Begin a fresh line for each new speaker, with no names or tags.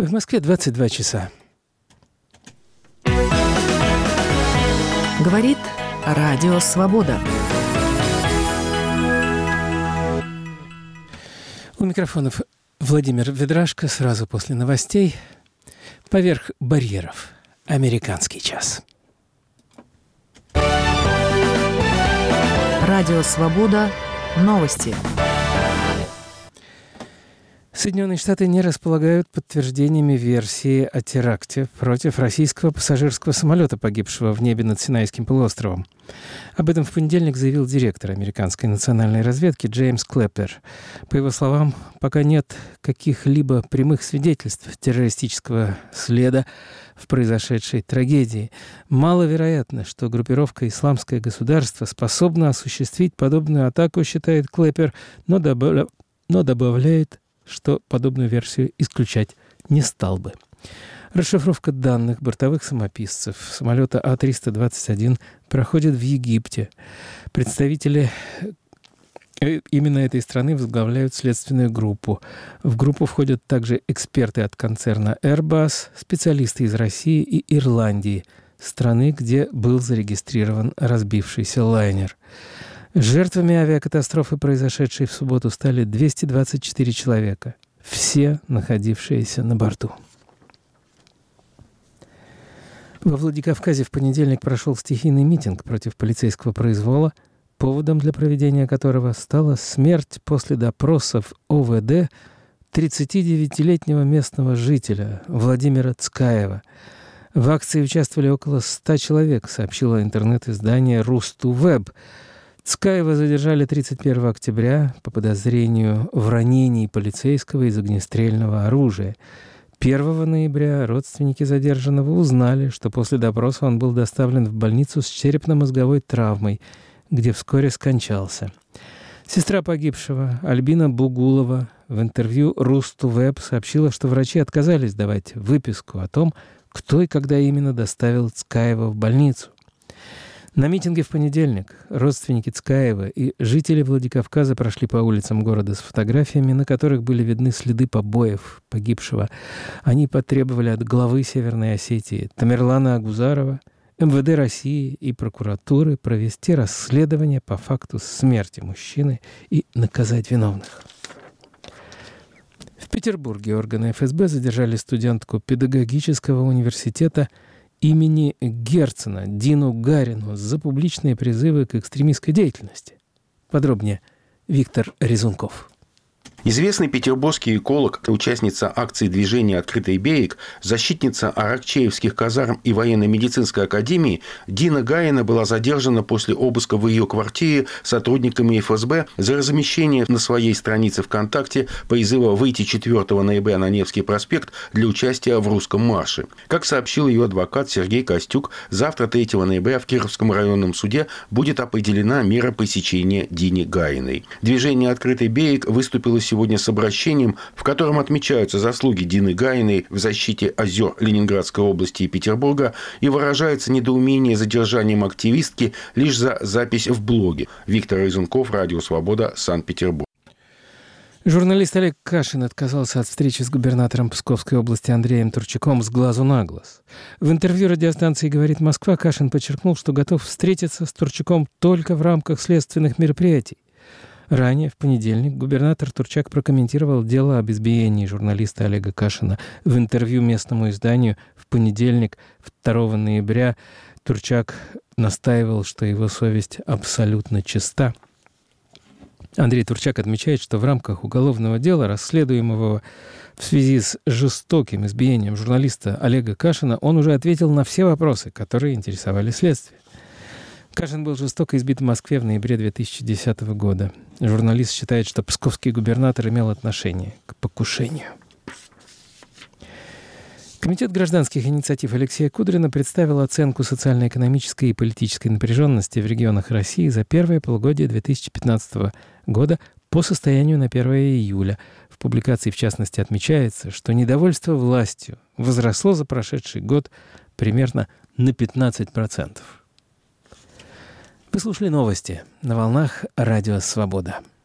В Москве 22 часа.
Говорит Радио Свобода.
У микрофонов Владимир Ведрашко. Сразу после новостей. Поверх барьеров. Американский час.
Радио Свобода. Новости.
Соединенные Штаты не располагают подтверждениями версии о теракте против российского пассажирского самолета, погибшего в небе над Синайским полуостровом. Об этом в понедельник заявил директор американской национальной разведки Джеймс Клэппер. По его словам, пока нет каких-либо прямых свидетельств террористического следа в произошедшей трагедии. Маловероятно, что группировка «Исламское государство» способна осуществить подобную атаку, считает Клэппер, но добавляет, что подобную версию исключать не стал бы. Расшифровка данных бортовых самописцев самолета А-321 проходит в Египте. Представители именно этой страны возглавляют следственную группу. В группу входят также эксперты от концерна Airbus, специалисты из России и Ирландии, страны, где был зарегистрирован разбившийся лайнер. Жертвами авиакатастрофы, произошедшей в субботу, стали 224 человека, все находившиеся на борту. Во Владикавказе в понедельник прошел стихийный митинг против полицейского произвола, поводом для проведения которого стала смерть после допросов ОВД 39-летнего местного жителя Владимира Цкаева. В акции участвовали около 100 человек, сообщило интернет-издание «Русту-Веб». Цкаева задержали 31 октября по подозрению в ранении полицейского из огнестрельного оружия. 1 ноября родственники задержанного узнали, что после допроса он был доставлен в больницу с черепно-мозговой травмой, где вскоре скончался. Сестра погибшего, Альбина Бугулова, в интервью «Русту-Веб» сообщила, что врачи отказались давать выписку о том, кто и когда именно доставил Цкаева в больницу. На митинге в понедельник родственники Цкаева и жители Владикавказа прошли по улицам города с фотографиями, на которых были видны следы побоев погибшего. Они потребовали от главы Северной Осетии Тамерлана Агузарова, МВД России и прокуратуры провести расследование по факту смерти мужчины и наказать виновных. В Петербурге органы ФСБ задержали студентку педагогического университета имени Герцена Дину Гарину за публичные призывы к экстремистской деятельности. Подробнее Виктор Резунков.
Известный петербургский эколог, участница акции движения «Открытый берег», защитница Аракчеевских казарм и военно-медицинской академии Дина Гарина была задержана после обыска в ее квартире сотрудниками ФСБ за размещение на своей странице ВКонтакте призыва выйти 4 ноября на Невский проспект для участия в русском марше. Как сообщил ее адвокат Сергей Костюк, завтра, 3 ноября, в Кировском районном суде будет определена мера пресечения Дине Гариной. Движение «Открытый берег» выступило сегодня с обращением, в котором отмечаются заслуги Дины Гариной в защите озер Ленинградской области и Петербурга и выражается недоумение задержанием активистки лишь за запись в блоге. Виктор Резунков, Радио Свобода, Санкт-Петербург.
Журналист Олег Кашин отказался от встречи с губернатором Псковской области Андреем Турчаком с глазу на глаз. В интервью радиостанции «Говорит Москва» Кашин подчеркнул, что готов встретиться с Турчаком только в рамках следственных мероприятий. Ранее, в понедельник, губернатор Турчак прокомментировал дело об избиении журналиста Олега Кашина. В интервью местному изданию в понедельник, 2 ноября, Турчак настаивал, что его совесть абсолютно чиста. Андрей Турчак отмечает, что в рамках уголовного дела, расследуемого в связи с жестоким избиением журналиста Олега Кашина, он уже ответил на все вопросы, которые интересовали следствие. Кашин был жестоко избит в Москве в ноябре 2010 года. Журналист считает, что псковский губернатор имел отношение к покушению. Комитет гражданских инициатив Алексея Кудрина представил оценку социально-экономической и политической напряженности в регионах России за первое полугодие 2015 года по состоянию на 1 июля. В публикации, в частности, отмечается, что недовольство властью возросло за прошедший год примерно на 15%. Вы слушали новости на волнах Радио Свобода.